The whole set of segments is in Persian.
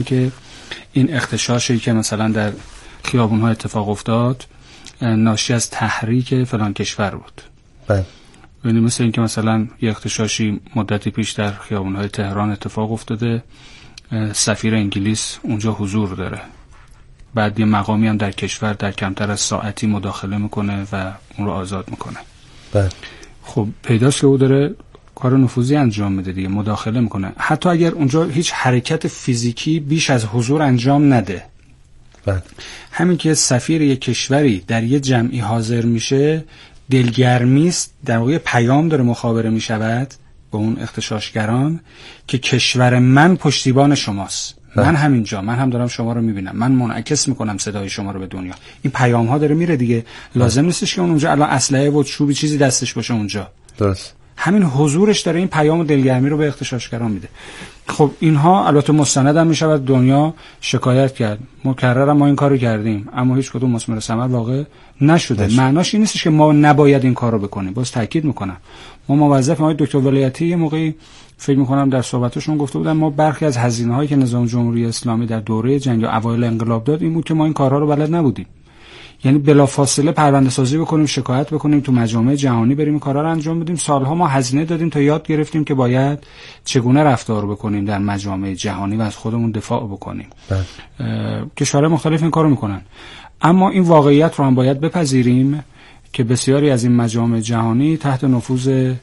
که این اغتشاشی که مثلا در خیابون‌ها اتفاق افتاد ناشی از تحریک فلان کشور بود. بله. یعنی مثل این که مثلا یه اغتشاشی مدتی پیش در خیابون‌های تهران اتفاق افتاده، سفیر انگلیس اونجا حضور داره، بعد یه مقامی هم در کشور در کمتر از ساعتی مداخله میکنه و اون رو آزاد میکنه. بله. خب پیداست که او داره کار نفوذی انجام میده دیگه، مداخله میکنه، حتی اگر اونجا هیچ حرکت فیزیکی بیش از حضور انجام نده. بله. همین که سفیر یک کشوری در یه جمعی حاضر میشه دلگرمی است، در واقع پیام داره مخابره میشود به اون اغتشاشگران که کشور من پشتیبان شماست. من همینجا، من هم دارم شما رو میبینم، من منعکس میکنم صدای شما رو به دنیا. این پیام ها داره میره دیگه. لازم نیستش که اونجا الان اسلحه و چوبی چیزی دستش باشه اونجا. درست. همین حضورش داره این پیام و دلگرمی رو به اغتشاشگران میده. خب اینها البته مستند هم میشود، دنیا شکایت کرد، مکررم ما این کارو کردیم اما هیچ کدوم مثمر ثمر واقع نشده. معناش این نیستش که ما نباید این کارو بکنیم. باز تاکید میکنم ما موظفیم. آقای دکتر ولایتی یه موقعی فکر میکنم در صحبتشون گفته بودن ما برخی از هزینه‌هایی که نظام جمهوری اسلامی در دوره جنگ یا اوایل انقلاب داد این بود که ما این کارها رو بلد نبودیم. یعنی بلافاصله پرونده سازی بکنیم، شکایت بکنیم، تو مجامع جهانی بریم این کارا رو انجام بدیم. سالها ما هزینه دادیم تا یاد گرفتیم که باید چگونه رفتار بکنیم در مجامع جهانی و از خودمون دفاع بکنیم. کشورهای مختلف این کارو میکنن، اما این واقعیت رو هم باید بپذیریم که بسیاری از این مجامع جهانی تحت نفوذ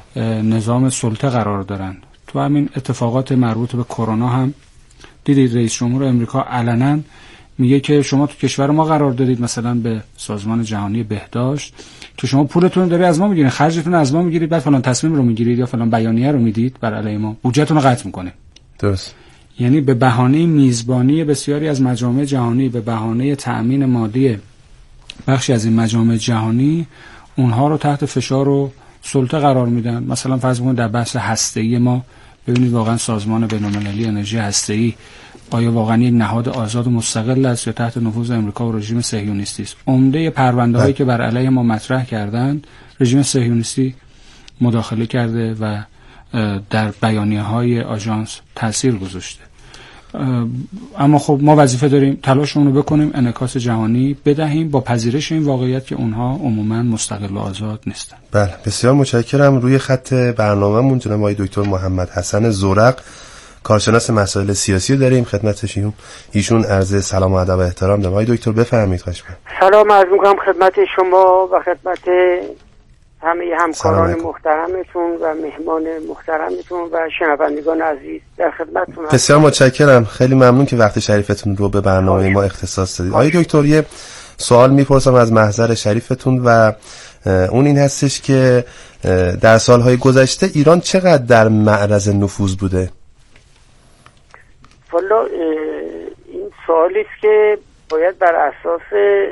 نظام سلطه قرار دارن. تو همین اتفاقات مربوط به کرونا هم دیدید رئیس جمهور آمریکا علنا میگه که شما تو کشور ما قرار دادید، مثلا به سازمان جهانی بهداشت، که شما پولتون رو داری از ما میگیرید، خرجتون رو از ما میگیرید، بعد فلان تصمیم رو میگیرید یا فلان بیانیه رو میدید بر علیه ما، بودجهتون رو قطع میکنه. درست. یعنی به بهانه میزبانی بسیاری از مجامع جهانی، به بهانه تأمین مالی بخشی از این مجامع جهانی، اونها رو تحت فشار و سلطه قرار میدن. مثلا فرض کنید در بحث هسته‌ای ما ببینید واقعا سازمان بین‌المللی انرژی هسته‌ای آیا واقعا یک نهاد آزاد و مستقل است یا تحت نفوذ امریکا و رژیم صهیونیستی است؟ عمده پرونده‌هایی که بر علیه ما مطرح کردند رژیم صهیونیستی مداخله کرده و در بیانیه‌های آژانس تاثیر گذاشته. اما خب ما وظیفه داریم تلاشمون رو بکنیم، انعکاس جهانی بدهیم با پذیرش این واقعیت که اونها عموماً مستقل و آزاد نیستن. بله، بسیار متشکرم. روی خط برنامه‌مون جناب آقای دکتر محمد حسن زورق، کارشناس مسائل سیاسی رو داریم خدمتشون. ایشون عرض سلام و ادب و احترام دارم. آقای دکتر بفرمایید. خواهش می‌کنم. سلام عرض می‌کنم خدمت شما و خدمت همه همکاران محترمتون و مهمان محترمتون و شنوندگان عزیز در خدمتتون. بسیار متشکرم، خیلی ممنون که وقت شریفتون رو به برنامه ما اختصاص دادید. آقای دکتر یه سوال میپرسم از محضر شریفتون و اون این هستش که در سالهای گذشته ایران چقدر در معرض نفوذ بوده؟ والا این سوالی است که باید بر اساس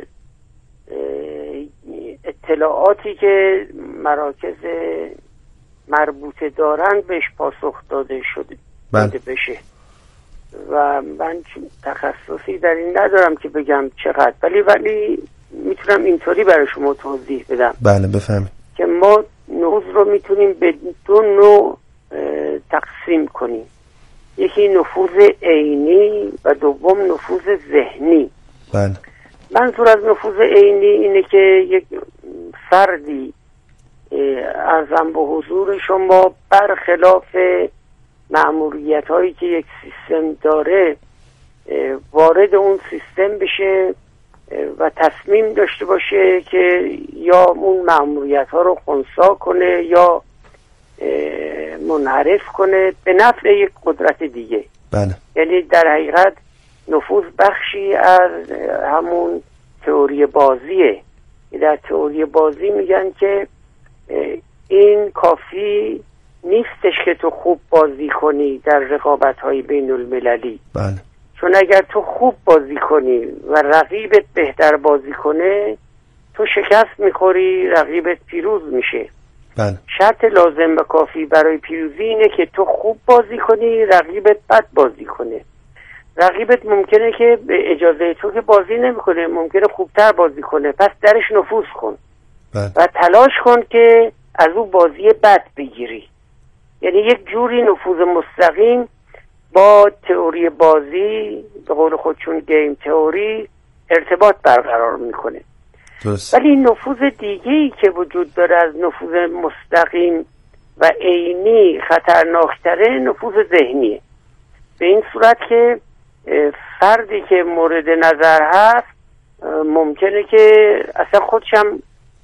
اطلاعاتی که مراکز مربوطه دارند بهش پاسخ داده بشه و من تخصصی در این ندارم که بگم چقدر، ولی میتونم اینطوری برای شما توضیح بدم. بله بفهمید که ما نفوذ رو میتونیم به دو نوع تقسیم کنیم، یکی نفوذ عینی و دوم نفوذ ذهنی. بله. منظور از نفوذ عینی اینه که یک فردی ارزم به حضور شما برخلاف مأموریت هایی که یک سیستم داره وارد اون سیستم بشه و تصمیم داشته باشه که یا اون مأموریت ها رو خنثی کنه یا منحرف کنه به نفع یک قدرت دیگه. بله. یعنی در حقیقت نفوذ بخشی از همون تئوری بازیه. در تئوری بازی میگن که این کافی نیستش که تو خوب بازی کنی در رقابت‌های بین المللی. بله. چون اگر تو خوب بازی کنی و رقیبت بهتر بازی کنه تو شکست میخوری، رقیبت پیروز میشه. بله. شرط لازم و کافی برای پیروزی اینه که تو خوب بازی کنی، رقیبت بد بازی کنه. رقیبت ممکنه که به اجازه تو که بازی نمیکنه، ممکنه خوبتر بازی کنه، پس درش نفوذ کن. بله. و تلاش کن که از او بازی بد بگیری. یعنی یک جوری نفوذ مستقیم با تئوری بازی به قول خودشون گیم تئوری ارتباط برقرار میکنه. ولی نفوذ دیگه‌ای که وجود داره از نفوذ مستقیم و عینی خطرناکتره نفوذ ذهنیه، به این صورت که فردی که مورد نظر هست ممکنه که اصلا خودشم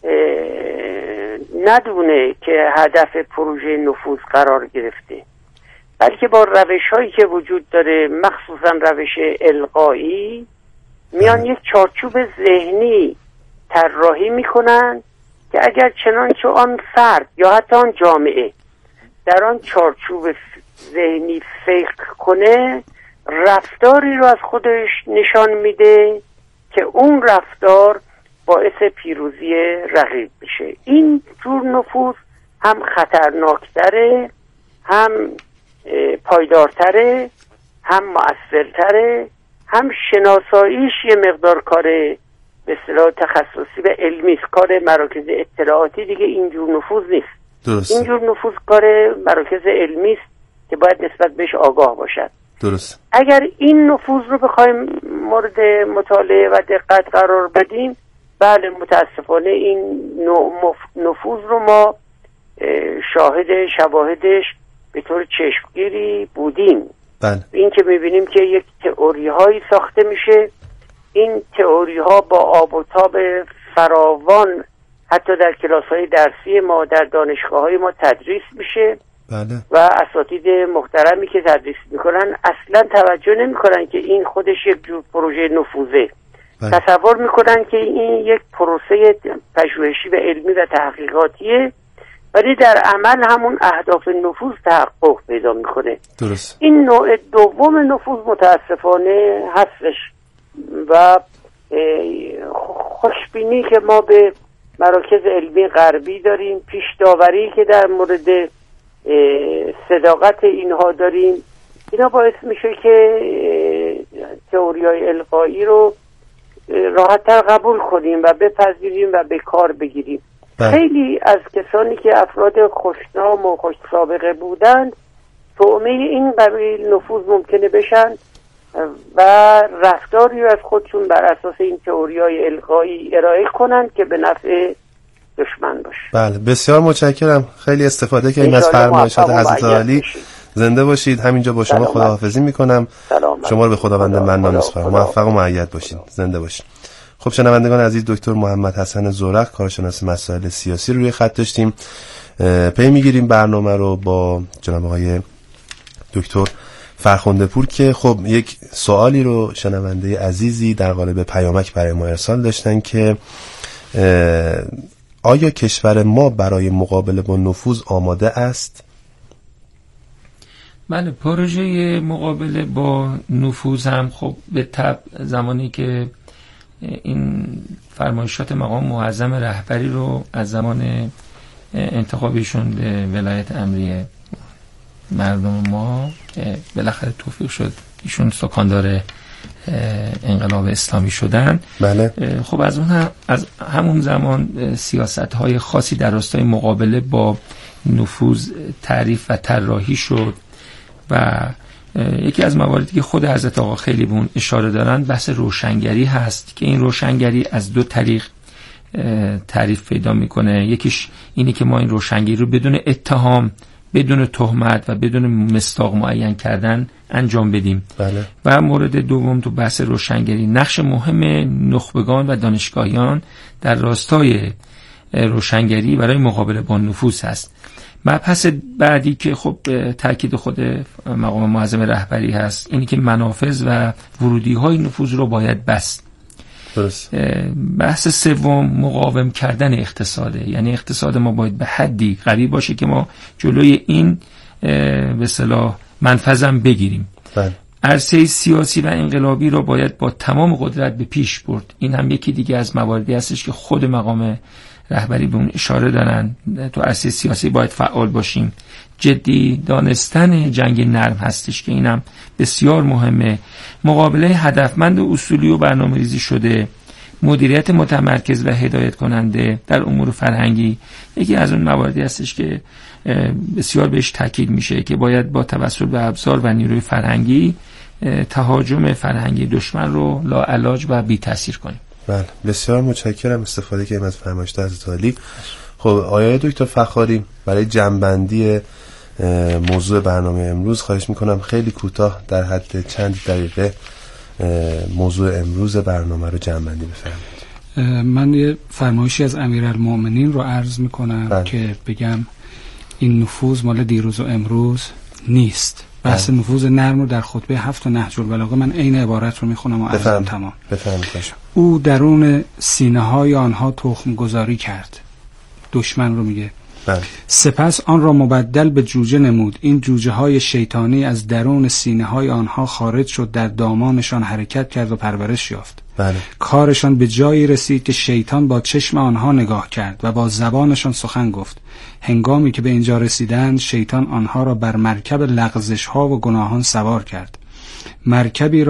ندونه که هدف پروژه نفوذ قرار گرفته، بلکه با روش هایی که وجود داره مخصوصا روش القایی میان یک چارچوب ذهنی طراحی میکنن که اگر چنانچه آن فرد یا حتی آن جامعه در آن چارچوب ذهنی فکر کنه رفتاری رو از خودش نشان میده که اون رفتار باعث پیروزی رقیب بشه. این جور نفوذ هم خطرناکتره، هم پایدارتره، هم مؤثرتره، هم شناساییش یه مقدار کار به اصطلاح تخصصی و علمی است. کار مراکز اطلاعاتی دیگه اینجور نفوذ نیست. درست. اینجور نفوذ کار مراکز علمی است که باید نسبت بهش آگاه باشد. درست. اگر این نفوذ رو بخوایم مورد مطالعه و دقت قرار بدیم، بله متاسفانه این نوع نفوذ رو ما شواهدش به طور چشمگیری بودیم. بله. این که میبینیم که یک تئوری هایی ساخته میشه، این تئوری ها با آب و تاب فراوان حتی در کلاس های درسی ما در دانشگاه های ما تدریس میشه. بله. و اساتید محترمی که تدریس میکنن اصلا توجه نمیکنن که این خودش یک جور پروژه نفوذه. بله. تصور میکنن که این یک پروسه پژوهشی و علمی و تحقیقاتیه، ولی در عمل همون اهداف نفوذ تحقق پیدا میکنه. درست. این نوع دوم نفوذ متاسفانه هستش و خوشبینی که ما به مراکز علمی غربی داریم، پیش داوری که در مورد صداقت اینها داریم، اینا باعث میشه که تئوری‌های القایی رو راحت‌تر قبول کنیم و بپذیریم و به کار بگیریم. خیلی از کسانی که افراد خوشنام و خوش سابقه بودند طعمه این قبیل نفوذ ممکنه بشن و رفتاری رو از خودشون بر اساس این تئوری‌های القایی ارائه کنند که به نفع دشمن باشه. بله، بسیار متشکرم. خیلی استفاده کردیم از فرمایشات حضرت عالی. زنده باشید. همینجا با شما خداحافظی میکنم. شما رو به خداوند منان میسپارم. موفق و مؤید باشید. زنده باشید. خب شنوندگان عزیز، دکتر محمد حسن زورق، کارشناس مسائل سیاسی روی خط داشتیم. پی میگیریم برنامه رو با جناب آقای دکتر فرخنده پور که خب یک سوالی رو شنونده عزیزی در قالب پیامک برای ما ارسال داشتن که آیا کشور ما برای مقابله با نفوذ آماده است؟ بله، پروژه مقابله با نفوذ هم خب به طبع زمانی که این فرمایشات مقام معظم رهبری رو از زمان انتخابشون به ولایت امریه مردم ما بالاخره توفیق شد ایشون سکاندار انقلاب اسلامی شدن. بله. خب از همون زمان سیاست‌های خاصی در راستای مقابله با نفوذ تعریف و طراحی شد و یکی از مواردی که خود حضرت آقا خیلی به اون اشاره دارن بحث روشنگری هست که این روشنگری از دو طریق تعریف پیدا میکنه. یکیش اینه که ما این روشنگری رو بدون اتهام، بدون تهمت و بدون مصداق معین کردن انجام بدیم. بله. و مورد دوم تو بحث روشنگری نقش مهم نخبگان و دانشگاهیان در راستای روشنگری برای مقابله با نفوذ هست. مبحث بعدی که خب تاکید خود مقام معظم رهبری هست اینی که منافذ و ورودی های نفوذ رو باید بست. درست. بحث سوم مقاوم کردن اقتصاده، یعنی اقتصاد ما باید به حدی قوی باشه که ما جلوی این به اصطلاح منفذم بگیریم. بله. عرصه سیاسی و انقلابی رو باید با تمام قدرت به پیش برد. این هم یکی دیگه از مواردی هستش که خود مقام رهبری به اون اشاره دارن. تو عرصه سیاسی باید فعال باشیم. جدی دانستن جنگ نرم هستش که اینم بسیار مهمه. مقابله هدفمند و اصولی و برنامه‌ریزی شده مدیریت متمرکز و هدایت کننده در امور فرهنگی یکی از اون مواردی هستش که بسیار بهش تاکید میشه که باید با توسط به ابزار و نیروی فرهنگی تهاجم فرهنگی دشمن رو لاعلاج و بی تاثیر کنیم. بله، بسیار متشکرم استفاده کردیم از فرمایشات حضرت عالی. خب آقای دکتر فخاری، برای جمع‌بندی موضوع برنامه امروز خواهش میکنم خیلی کوتاه در حد چند دقیقه موضوع امروز برنامه رو جمع‌بندی بفرمایید. من یه فرمایشی از امیرالمومنین رو عرض میکنم که بگم این نفوذ مال دیروز و امروز نیست. بحث نفوذ نرم رو در خطبه 7 نهج البلاغه من عین عبارت رو میخونم و عرضم تمام. بفرمایید. او درون سینه های آنها تخم گذاری کرد. دشمن رو میگه. سپس آن را مبدل به جوجه نمود. این جوجه های شیطانی از درون سینه های آنها خارج شد، در دامانشان حرکت کرد و پرورش یافت. کارشان به جایی رسید که شیطان با چشم آنها نگاه کرد و با زبانشان سخن گفت. هنگامی که به اینجا رسیدند شیطان آنها را بر مرکب لغزش ها و گناهان سوار کرد. مرکبی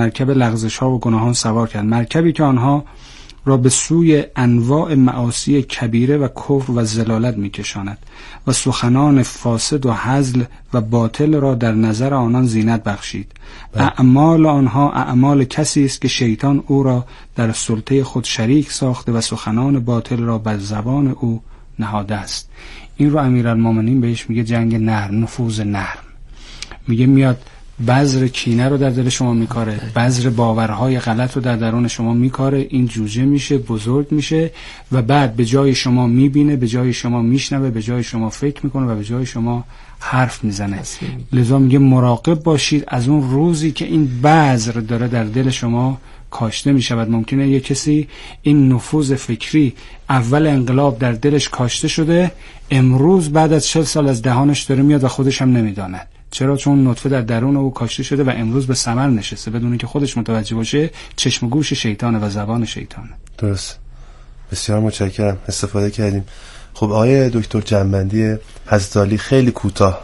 که آنها را به سوی انواع معاصی کبیره و کفر و ضلالت می‌کشاند و سخنان فاسد و هزل و باطل را در نظر آنان زینت بخشید. اعمال آنها اعمال کسی است که شیطان او را در سلطه خود شریک ساخته و سخنان باطل را بر زبان او نهاده است. این رو امیرالمومنین بهش میگه جنگ نرم، نفوذ نرم. میگه میاد بذر کینه رو در دل شما میکاره، بذر باورهای غلط رو در درون شما میکاره، این جوجه میشه، بزرگ میشه و بعد به جای شما میبینه، به جای شما میشنوه، به جای شما فکر میکنه و به جای شما حرف میزنه. لذا میگه مراقب باشید از اون روزی که این بذر داره در دل شما کاشته میشود. ممکنه یه کسی این نفوذ فکری اول انقلاب در دلش کاشته شده، امروز بعد از 40 سال از دهانش داره میاد و خودش هم نمیداند. چرا؟ چون نطفه در درون او کاشته شده و امروز به ثمر نشسته بدون اینکه خودش متوجه باشه. چشم و گوش شیطانه و زبان شیطانه. درست. بسیار متشکرم، استفاده کردیم. خب آقای دکتر جنبندی حضرت عالی خیلی کوتاه.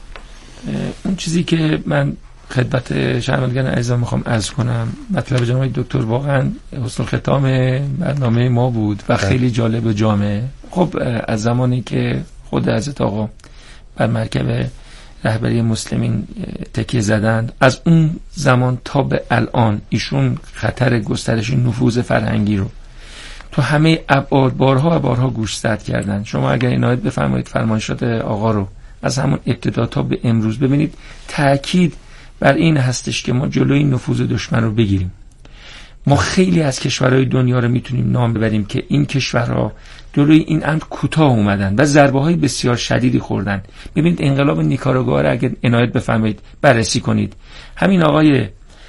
اون چیزی که من خدمت شنوندگان عزیزان میخوام عرض کنم، مطلب جناب دکتر واقعا حسن ختام برنامه ما بود و خیلی جالب و جامع. خب از زمانی که خود حضرت آقا بر مرکب رهبری مسلمین تکیه زدند، از اون زمان تا به الان ایشون خطر گسترش نفوذ فرهنگی رو تو همه ابعاد بارها و بارها گوشزد کردن. شما اگر عنایت بفرمایید فرمایشات آقا رو از همون ابتدا تا به امروز ببینید، تأکید بر این هستش که ما جلوی نفوذ دشمن رو بگیریم. ما خیلی از کشورهای دنیا رو میتونیم نام ببریم که این کشورها جلوی این امر کوتاه اومدن و ضربه های بسیار شدیدی خوردن. ببینید انقلاب نیکاراگوآ رو اگر عنایت بفرمایید بررسی کنید، همین آقای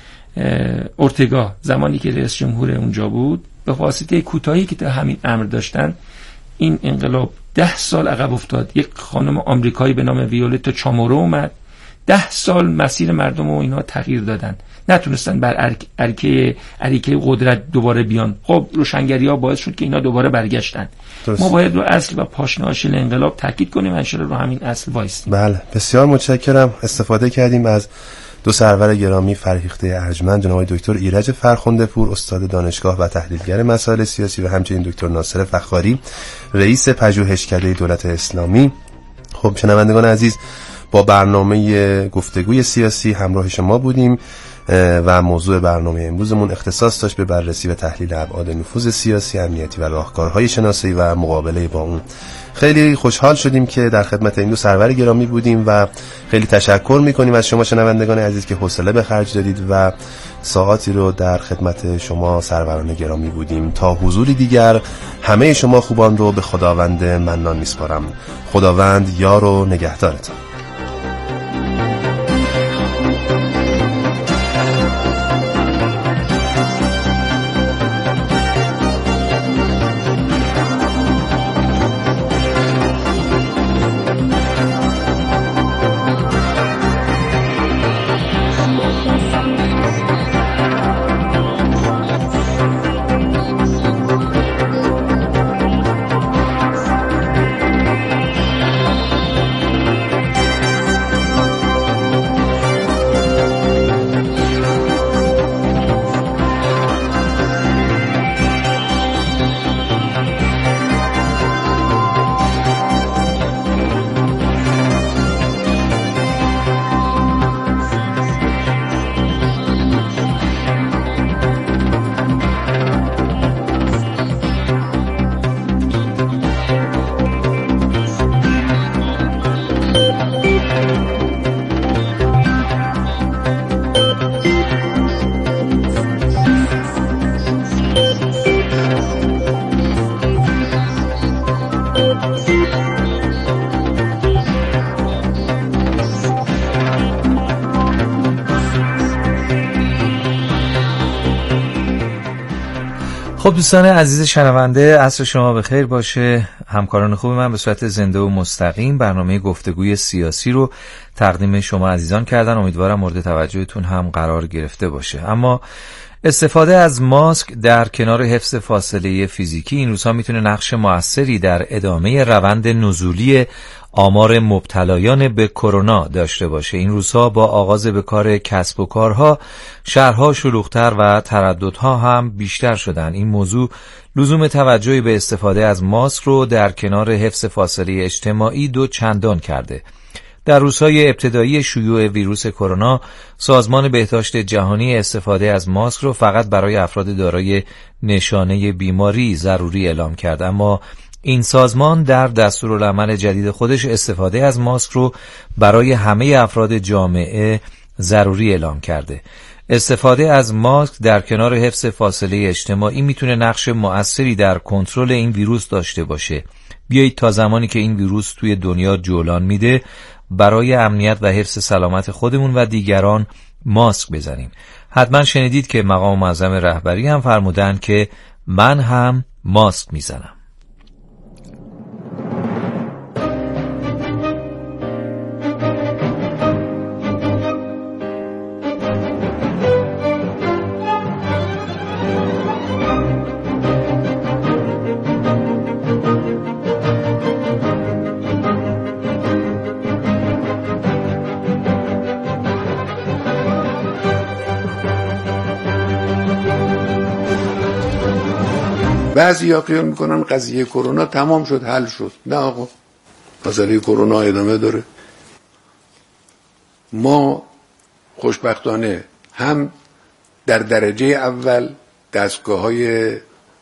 اورتگا زمانی که رئیس جمهور اونجا بود، به واسطه کوتاهی که تا همین امر داشتن، این انقلاب 10 سال عقب افتاد. یک خانم آمریکایی به نام ویولتا چامورو اومد، 10 سال مسیر مردم رو اینا تغییر دادن، نتونستن بر عریکه قدرت دوباره بیان. خب روشنگری‌ها باعث شد که اینا دوباره برگشتن. ما باید رو اصل و پاشنه‌اصل انقلاب تاکید کنیم، انشالله رو همین اصل وایستیم. بله، بسیار متشکرم. استفاده کردیم از دو سرور گرامی فرهیخته ارجمند، جناب دکتر ایرج فرخنده پور، استاد دانشگاه و تحلیلگر مسائل سیاسی، و همچنین دکتر ناصر فخاری، رئیس پژوهشکده دولت اسلامی. خب شنوندگان عزیز، با برنامه گفتگوی سیاسی همراه شما بودیم و موضوع برنامه امروزمون اختصاص داشت به بررسی و تحلیل ابعاد نفوذ سیاسی، امنیتی و راهکارهای شناسایی و مقابله با اون. خیلی خوشحال شدیم که در خدمت این دو سرور گرامی بودیم و خیلی تشکر میکنیم از شما شنوندگان عزیز که حوصله به خرج دادید و ساعاتی رو در خدمت شما سروران گرامی بودیم. تا حضوری دیگر همه شما خوبان رو به خداوند منان میسپارم. خداوند یار و نگهدارتان. خب دوستان عزیز شنونده، عصر شما بخیر باشه. همکاران خوب من به صورت زنده و مستقیم برنامه گفتگوی سیاسی رو تقدیم شما عزیزان کردن. امیدوارم مورد توجهتون هم قرار گرفته باشه. اما استفاده از ماسک در کنار حفظ فاصله فیزیکی این روزها میتونه نقش موثری در ادامه روند نزولی آمار مبتلایان به کرونا داشته باشه. این روزها با آغاز به کار کسب و کارها، شهرها شلوغ‌تر و ترددها هم بیشتر شدن. این موضوع لزوم توجهی به استفاده از ماسک رو در کنار حفظ فاصله اجتماعی دو چندان کرده. در روزهای ابتدایی شیوع ویروس کرونا، سازمان بهداشت جهانی استفاده از ماسک رو فقط برای افراد دارای نشانه بیماری ضروری اعلام کرد، اما این سازمان در دستورالعمل جدید خودش استفاده از ماسک رو برای همه افراد جامعه ضروری اعلام کرده. استفاده از ماسک در کنار حفظ فاصله اجتماعی میتونه نقش مؤثری در کنترل این ویروس داشته باشه. بیایید تا زمانی که این ویروس توی دنیا جولان میده برای امنیت و حفظ سلامت خودمون و دیگران ماسک بزنیم. حتما شنیدید که مقام معظم رهبری هم فرمودن که من هم ماسک میزنم. بعضیا خیال میکنن قضیه کرونا تمام شد، حل شد. نه آقا، مسئله کرونا ادامه داره. ما خوشبختانه هم در درجه اول دستگاه‌های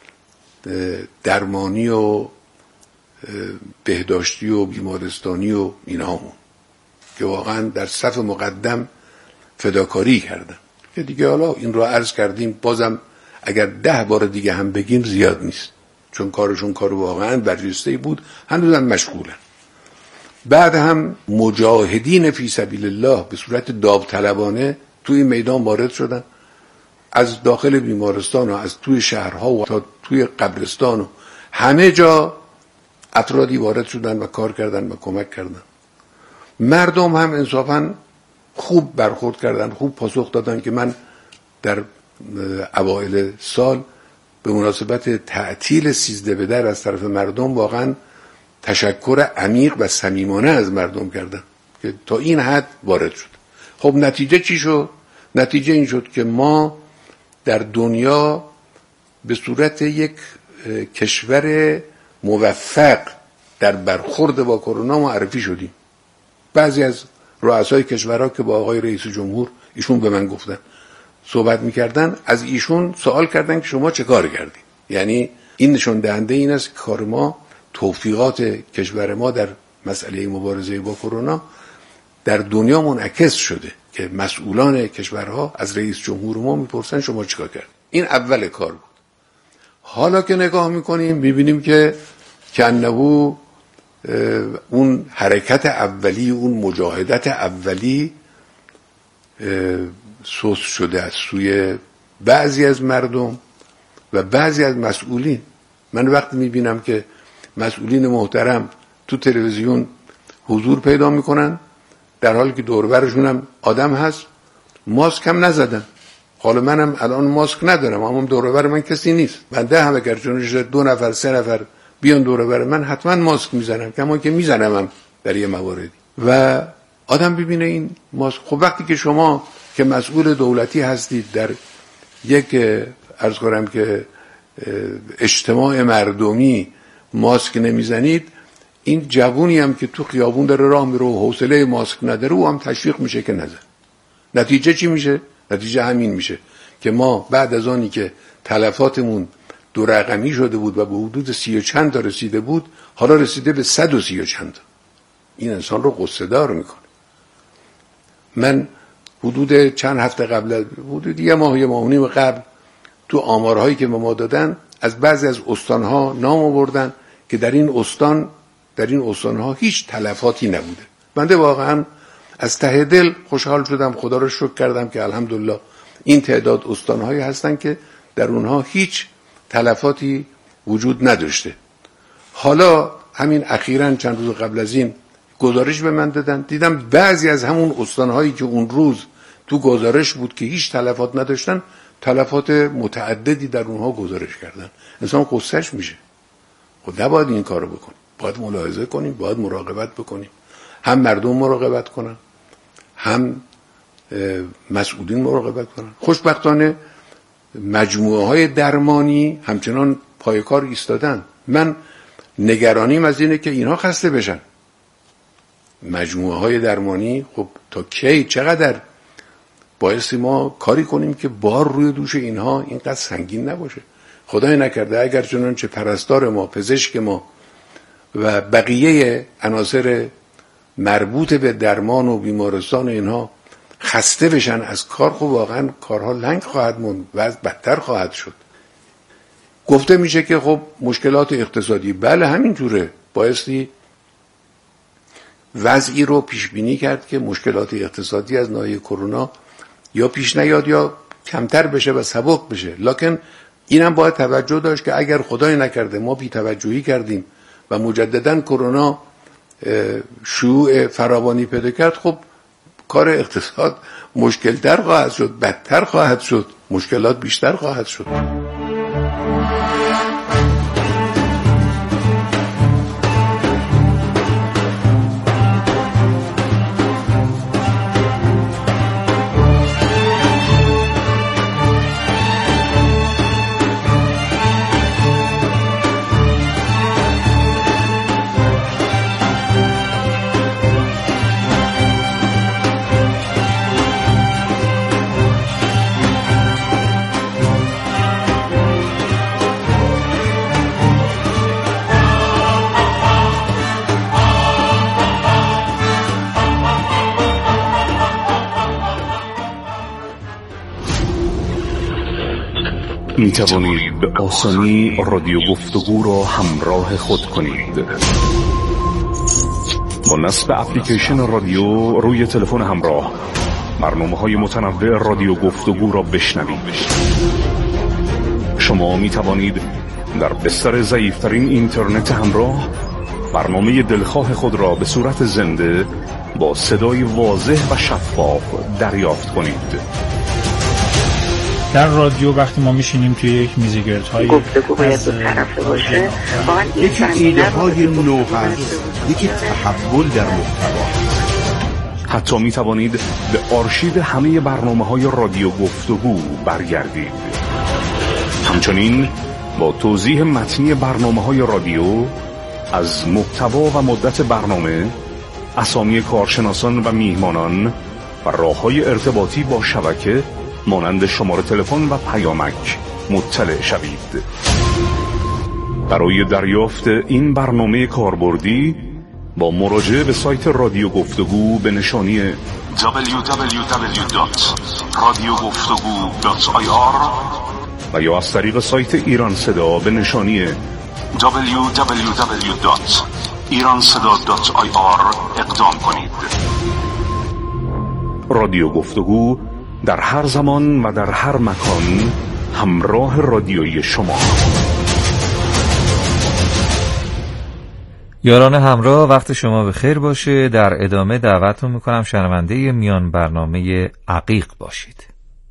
درمانی و بهداشتی و بیمارستانی و اینهامون که واقعا در صف مقدم فداکاری کردن که دیگه حالا این رو عرض کردیم، بازم اگر 10 بار دیگه هم بگیم زیاد نیست، چون کارشون کار واقعا برجسته‌ای بود، هنوزم مشغولن. بعد هم مجاهدین فی سبیل الله به صورت داوطلبانه توی این میدان وارد شدن، از داخل بیمارستان و از توی شهرها و تا توی قبرستان و همه جا افرادی وارد شدن و کار کردن و کمک کردن. مردم هم انصافا خوب برخورد کردن، خوب پاسخ دادن که من در اوایل سال به مناسبت تعطیل 13 بدر از طرف مردم واقعا تشکر عمیق و صمیمانه از مردم کردم که تا این حد وارد شد. خب نتیجه چی شد؟ نتیجه این شد که ما در دنیا به صورت یک کشور موفق در برخورد با کرونا معرفی شدیم. بعضی از رؤسای کشورها که با آقای رئیس جمهور ایشون به من گفتن صحبت میکردن، از ایشون سوال کردن که شما چه کار کردید؟ یعنی این نشون دهنده این است که کار ما، توفیقات کشور ما در مسئله مبارزه با کرونا در دنیا منعکس شده که مسئولان کشورها از رئیس جمهور ما میپرسن شما چیکار کردید؟ این اول کار بود. حالا که نگاه میکنیم میبینیم که کنه اون حرکت اولی، اون مجاهدت اولی سوس شده از سوی بعضی از مردم و بعضی از مسئولین. من وقتی میبینم که مسئولین محترم تو تلویزیون حضور پیدا میکنن در حالی که دور و برشون هم آدم هست، ماسک هم نزدن. حالا منم الان ماسک ندارم اما دور و بر من کسی نیست. بنده هم اگر چونش 2 نفر 3 نفر بیان دور و بر من حتما ماسک میزنم، کما که میزنم هم در یه مواردی. و آدم ببینه این ماسک. خب وقتی که شما که مسئول دولتی هستید در یک عرض کنم که اجتماع مردمی ماسک نمیزنید، این جوونی هم که تو خیابون داره راه میره و حوصله ماسک نداره او هم تشویق میشه که نزن. نتیجه چی میشه؟ نتیجه همین میشه که ما بعد از آنی که تلفاتمون 2 رقمی شده بود و به حدود 30 و چند تا رسیده بود، حالا رسیده به 130 و چند تا. این انسان رو غصه دار میکنه. من حدود چند هفته قبل، حدود یه ماه و نیم قبل، تو آمارهایی که به ما دادن از بعضی از استانها نام آوردن که در این استانها هیچ تلفاتی نبوده. بنده واقعا از ته دل خوشحال شدم، خدا رو شکر کردم که الحمدلله این تعداد استانهایی هستن که در اونها هیچ تلفاتی وجود نداشته. حالا همین اخیراً چند روز قبل از این گزارش به من دادن، دیدم بعضی از همون استانهایی که اون روز تو گزارش بود که هیچ تلفات نداشتن، تلفات متعددی در اونها گزارش کردن. انسان قصهش میشه. خب نباید این کارو بکنیم، باید ملاحظه کنیم، باید مراقبت بکنیم، هم مردم مراقبت کنن، هم مسئولین مراقبت کنن. خوشبختانه مجموعه های درمانی همچنان پای کار ایستادن. من نگرانیم از اینه که اینها خسته بشن. مجموعه های درمانی خب تا کی، چقدر بایستی ما کاری کنیم که بار روی دوش اینها اینقدر سنگین نباشه. خدای نکرده اگر چنانچه پرستار ما، پزشک ما و بقیه عناصر مربوط به درمان و بیمارستان اینها خسته بشن از کار، خب واقعا کارها لنگ خواهد موند و از بدتر خواهد شد. گفته میشه که خب مشکلات اقتصادی، بله همینطوره، بایستی وضعی رو پیش بینی کرد که مشکلات اقتصادی از ناحیه کرونا یا پیش نیاد یا کمتر بشه و سبک بشه. لکن اینم باید توجه داشت که اگر خدای نکرده ما بی توجهی کردیم و مجددا کرونا شیوع فراوانی پیدا کرد، خب کار اقتصاد مشکل‌تر خواهد شد، بدتر خواهد شد، مشکلات بیشتر خواهد شد. می توانید به آسانی رادیو گفتگو را همراه خود کنید. با نصب اپلیکیشن رادیو روی تلفن همراه برنامه‌های متنوع رادیو گفتگو را بشنوید. شما می توانید در بستر ضعیف‌ترین اینترنت همراه برنامه دلخواه خود را به صورت زنده با صدای واضح و شفاف دریافت کنید. در رادیو وقتی ما میشینیم توی یک میزگردهای گفتگو باید دو طرفه باشه، یکی ایده های نو هست، یکی تحول در محتوا. حتی می توانید به آرشیو همه برنامه‌های رادیو گفتگو برگردید. همچنین با توضیح متنی برنامه‌های رادیو از محتوا و مدت برنامه، اسامی کارشناسان و میهمانان و راه‌های ارتباطی با شبکه مانند شماره تلفن و پیامک مطلع شوید. برای دریافت این برنامه کاربردی با مراجعه به سایت رادیو گفتگو به نشانی www.radiogoftogu.ir و یا از طریق سایت ایران صدا به نشانی www.iranseda.ir اقدام کنید. رادیو گفتگو در هر زمان و در هر مکان همراه رادیویی شما. یاران همراه، وقت شما به خیر باشه. در ادامه دعوتتون میکنم شنونده میان برنامه عقیق باشید.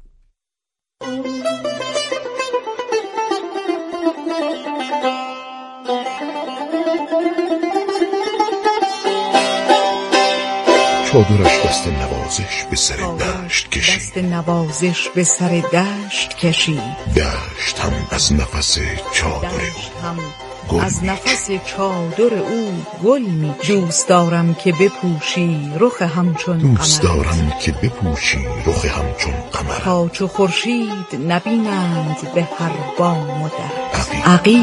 چادرش دست نوازش به سر دشت کشید، دست نوازش به سر دشت کشید. دشت هم از نفس چادر او از نفس چادر او گل می. دوست دارم که بپوشی رخ همچون قمر، دوست دارم که بپوشی رخ همچون قمر، تا چو خورشید نبینند به هر بام و در. عقیق.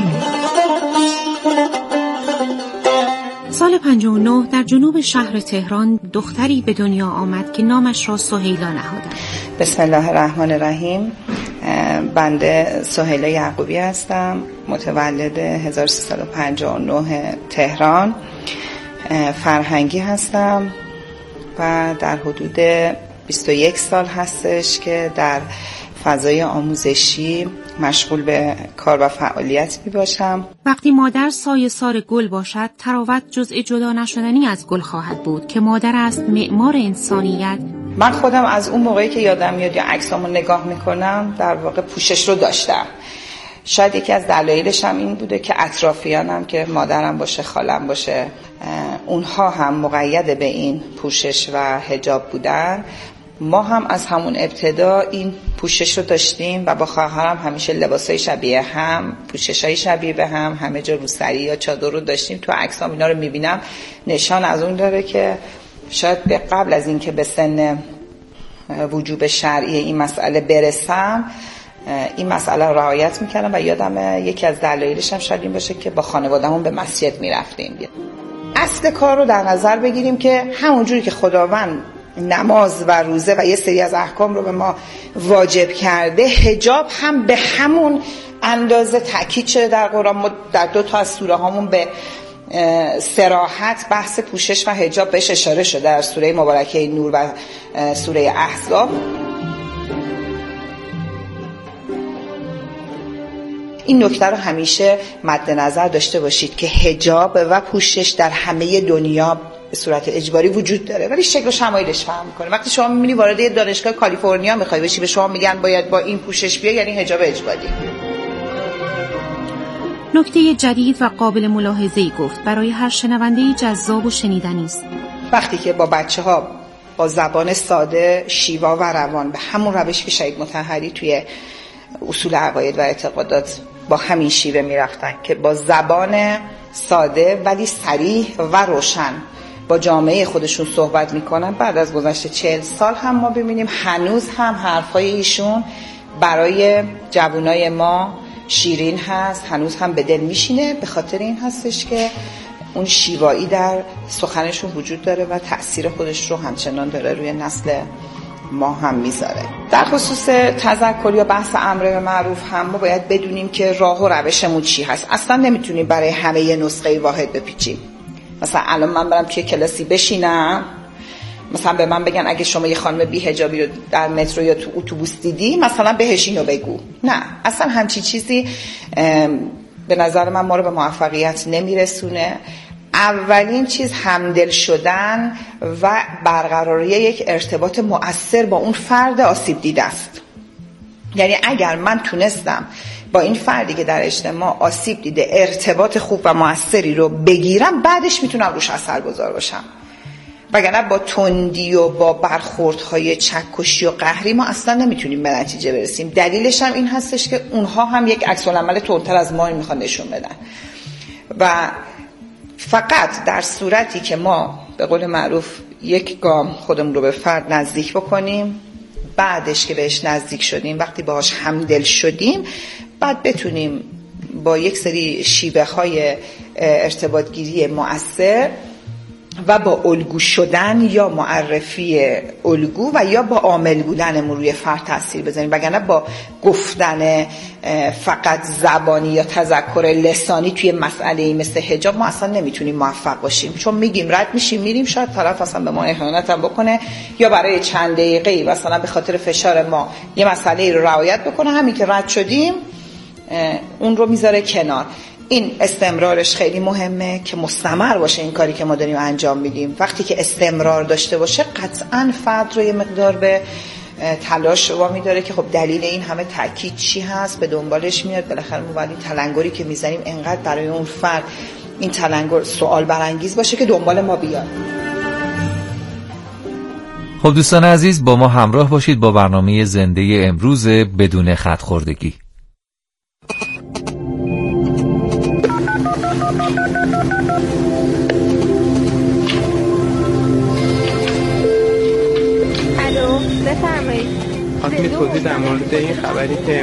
سال 59 در جنوب شهر تهران دختری به دنیا آمد که نامش را سهیلا نهادند. بسم الله الرحمن الرحیم. بنده سهیلا یعقوبی هستم، متولد 1359 تهران، فرهنگی هستم و در حدود 21 سال هستش که در فضای آموزشی مشغول به کار و فعالیت می باشم. وقتی مادر سایه سار گل باشد، تراوت جزء جدا نشدنی از گل خواهد بود که مادر است معمار انسانیت. من خودم از اون موقعی که یادم میاد یا عکسامو نگاه میکنم در واقع پوشش رو داشتم. شاید یکی از دلایلش هم این بوده که اطرافیانم که مادرم باشه، خالم باشه، اونها هم مقید به این پوشش و حجاب بودن. ما هم از همون ابتدا این پوشش رو داشتیم و با خواهرم همیشه لباسای شبیه هم، پوششای شبیه به هم، همه جا روسری یا چادر رو داشتیم. تو عکسام اینا رو میبینم، نشان از اون داره که شاید به قبل از این که به سن وجوب شرعی این مسئله برسم این مسئله رو رعایت میکردم و یادم یکی از دلایلش هم شاید این باشه که با خانواده‌مون به مسجد میرفتیم. اصل کار رو در نظر بگیریم که همونجوری که خداوند نماز و روزه و یه سری از احکام رو به ما واجب کرده، حجاب هم به همون اندازه تاکید شده در قرآن. ما در 2 تا از سوره هامون به صراحت بحث پوشش و حجاب بهش اشاره شده، در سوره مبارکه نور و سوره احزاب. این نکته رو همیشه مد نظر داشته باشید که حجاب و پوشش در همه دنیا به صورت اجباری وجود داره، ولی شکل و شمایلش فرق میکنه. وقتی شما میبینی وارد دانشگاه کالیفرنیا میخوای بشی، به شما میگن باید با این پوشش بیای، یعنی حجاب اجباری. نکته جدید و قابل ملاحظه‌ای گفت برای هر شنونده‌ای جذاب و شنیدنی است. وقتی که با بچه‌ها با زبان ساده، شیوا و روان، به همون روشی که شهید مطهری توی اصول عقاید و اعتقادات با همین شیوه میرفتن که با زبان ساده ولی صریح و روشن با جامعه خودشون صحبت میکنن، بعد از گذشت 40 سال هم ما ببینیم هنوز هم حرفای ایشون برای جوانای ما شیرین هست، هنوز هم به دل میشینه. به خاطر این هستش که اون شیوایی در سخنشون وجود داره و تأثیر خودش رو همچنان داره روی نسل ما هم میذاره. در خصوص تذکر یا بحث امر به معروف هم ما باید بدونیم که راه و روشمون چی هست. اصلا نمیتونیم برای همه یه نسخه واحد بپیچیم. مثلا الان من برم توی کلاسی بشینم، مثلا به من بگن اگه شما یه خانم بی حجابی رو در مترو یا تو اتوبوس دیدی مثلا بهش اینو بگو. نه، اصلا همچین چیزی به نظر من ما رو به موفقیت نمیرسونه. اولین چیز همدل شدن و برقراری یک ارتباط مؤثر با اون فرد آسیب دیده است. یعنی اگر من تونستم با این فردی که در اجتماع آسیب دیده ارتباط خوب و مؤثری رو بگیرم، بعدش میتونم روش اثرگذار باشم. وگرنه با تندی و با برخوردهای چکشی و قهری ما اصلا نمیتونیم به نتیجه برسیم. دلیلش هم این هستش که اونها هم یک عکس العمل تندتر از ما میخوان نشون بدن و فقط در صورتی که ما به قول معروف یک گام خودمون رو به فرد نزدیک بکنیم، بعدش که بهش نزدیک شدیم، وقتی باهاش همدل شدیم، بعد بتونیم با یک سری شیوه های ارتباط گیری مؤثر و با الگو شدن یا معرفی الگو و یا با عامل بودنمون روی فرد تاثیر بزنیم. وگرنه با گفتن فقط زبانی یا تذکر لسانی توی مسئله مثل حجاب ما اصلا نمیتونیم موفق باشیم، چون میگیم رد میشیم میریم، شاید طرف اصلا به ما اهانت هم بکنه یا برای چند دقیقه مثلا به خاطر فشار ما یه مسئله رو رعایت بکنه، همین که رد شدیم اون رو میذاره کنار. این استمرارش خیلی مهمه که مستمر باشه این کاری که ما داریم انجام میدیم. وقتی که استمرار داشته باشه قطعاً فرد رو یه مقدار به تلاش وامی داره که خب دلیل این همه تاکید چی هست، به دنبالش میاد. بالاخره ما باید این تلنگری که میزنیم انقدر برای اون فرد این تلنگر سوال برانگیز باشه که دنبال ما بیاد. خب دوستان عزیز، با ما همراه باشید با برنامه زنده امروز بدون خط‌خوردگی. الو، بفرمایید. خواستم توضیح در مورد این خبری که